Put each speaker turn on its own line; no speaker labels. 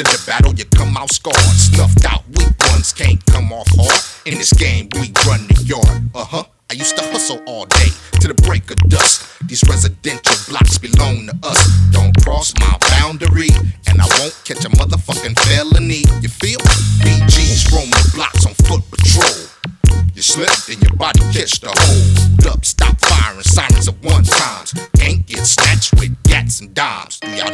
into the battle, you come out scarred. Snuffed out, weak ones can't come off hard. In this game, we run the yard. I used to hustle all day to the break of dusk. These residential blocks belong to us. Don't cross my boundary, and I won't catch a motherfucking felony. You feel? BG's roam the blocks on foot patrol. You slip, then your body catch the hold up. Stop firing sirens at one time. Can't get snatched with gats and dimes. Do y'all